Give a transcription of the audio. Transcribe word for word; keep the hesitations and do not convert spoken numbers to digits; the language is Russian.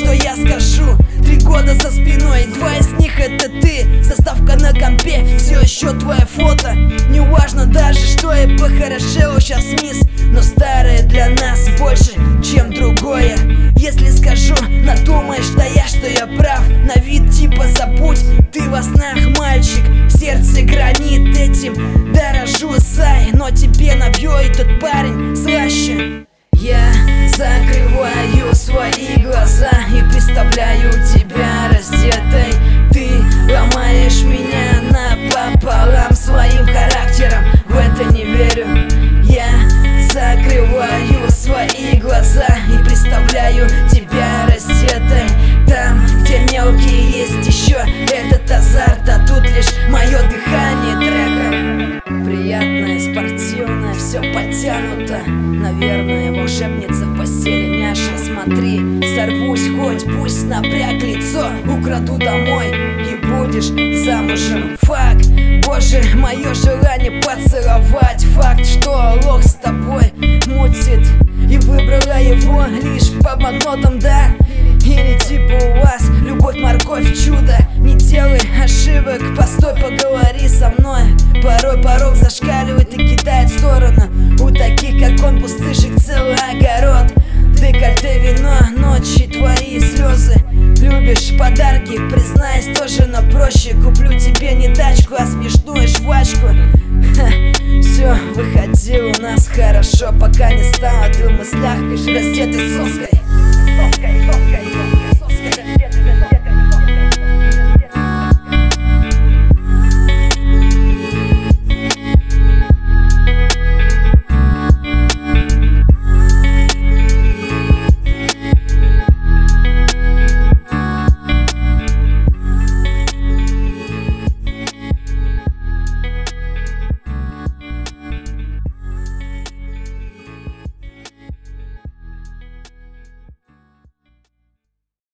что я скажу. Три года за спиной, два из них это ты. Заставка на компе, все еще твое фото. Не важно даже, что я похорошел сейчас мисс, но старое для нас больше, чем другое. Если скажу, надумаешь, да я, что я прав. На вид типа забудь, ты во снах мальчик, в сердце гранит, этим дорожу, сай. Но тебе навью этот парень слаще. Я закрываю свои глаза и представляю тебя раздетой. Ты ломаешь меня напополам своим характером, в это не верю. Я закрываю свои глаза и представляю тебя раздетой. Там, где мелкие есть еще этот азарт, а тут лишь мое дыхание трека. Приятное, спортивное, все подтянуто. Наверное, волшебница в постели няша. Смотри, сорвусь, хоть пусть напряг лицо. Украду домой и будешь замужем. Факт, боже, мое желание поцеловать. Факт, что лох с тобой мутит, и выбрала его лишь по банкнотам, да? Или типа у вас любовь, морковь, чудо. Не делай ошибок, постой, поговори со мной. Порой порог зашкаливает и кидает в сторону. У таких, как он, пустышек целый огород. Декольте, вино, ночи, твои слезы. Любишь подарки, признаюсь, тоже, но проще. Куплю тебе не тачку, а смешную жвачку. Ха, все выходило у нас хорошо, пока не стала ты в мыслях раздетой соской.